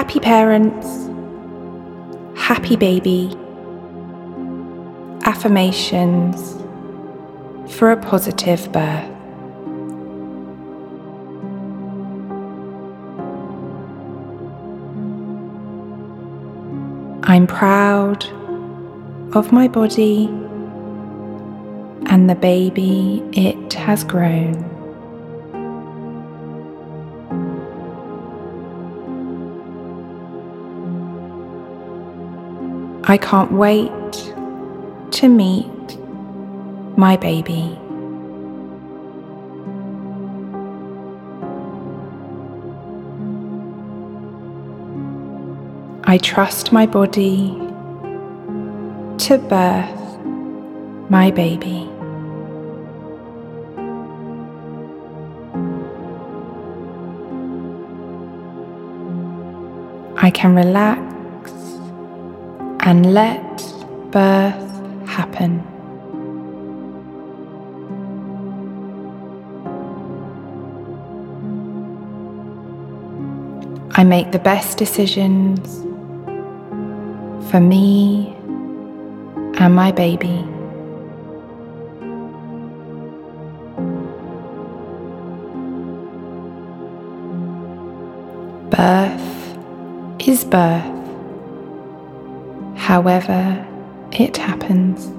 Happy parents, happy baby, affirmations for a positive birth. I'm proud of my body and the baby it has grown. I can't wait to meet my baby. I trust my body to birth my baby. I can relax and let birth happen. I make the best decisions for me and my baby. Birth is birth, however it happens.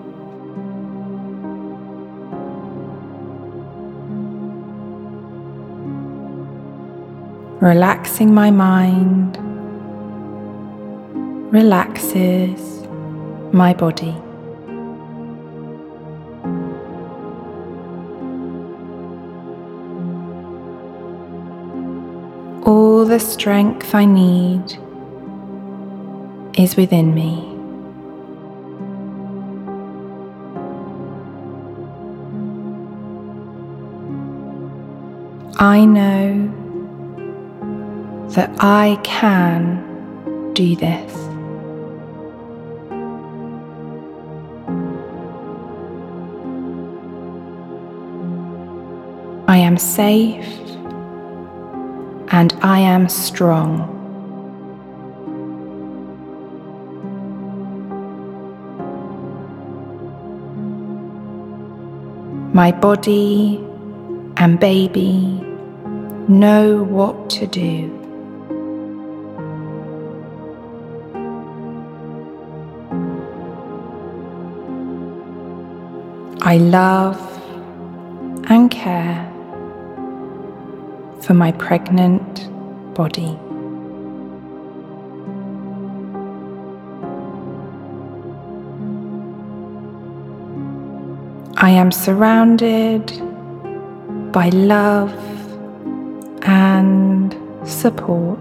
Relaxing my mind relaxes my body. All the strength I need is within me. I know that I can do this. I am safe and I am strong. My body and baby know what to do. I love and care for my pregnant body. I am surrounded by love and support.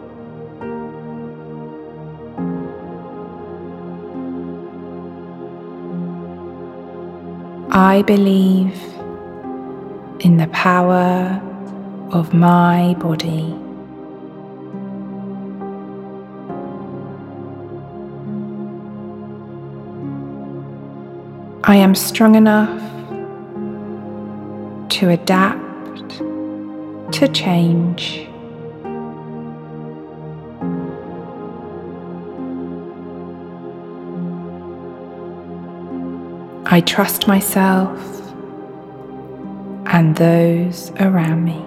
I believe in the power of my body. I am strong enough to adapt to change. I trust myself and those around me.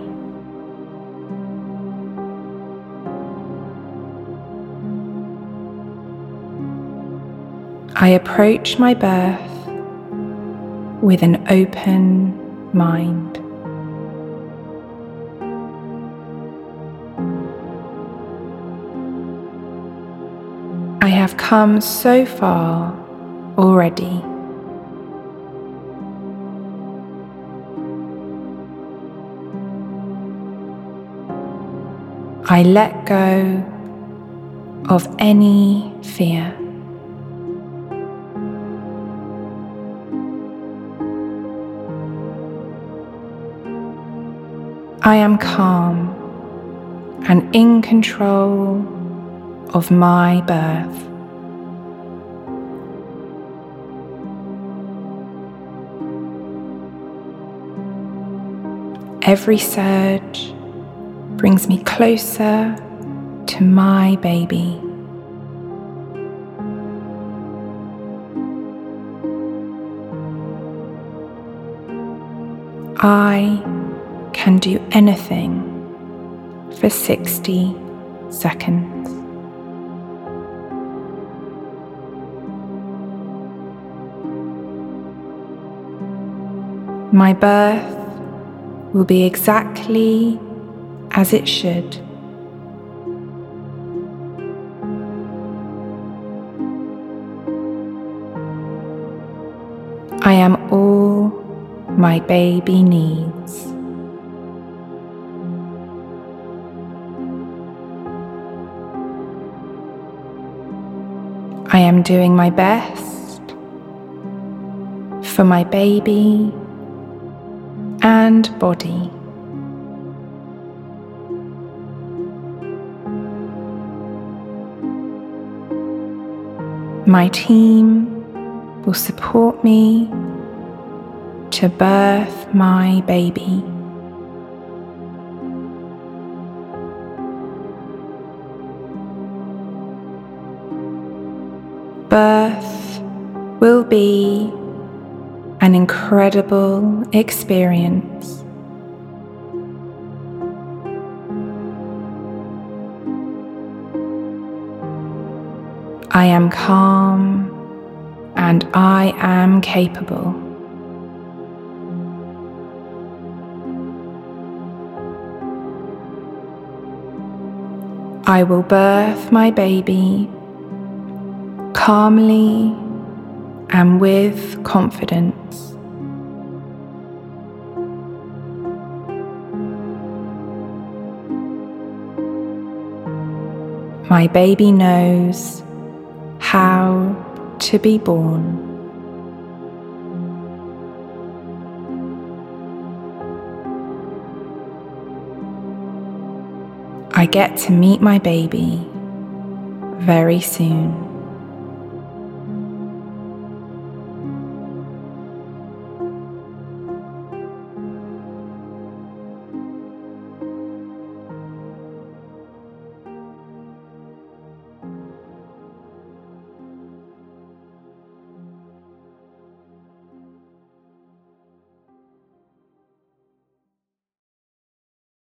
I approach my birth with an open mind. I have come so far already. I let go of any fear. I am calm and in control of my birth. Every surge brings me closer to to my baby. I can do anything for 60 seconds. My birth will be exactly as it should. I am all my baby needs. I am doing my best for my baby and body. My team will support me to birth my baby. Birth will be an incredible experience. I am calm and I am capable. I will birth my baby calmly and with confidence. My baby knows how to be born. I get to meet my baby very soon.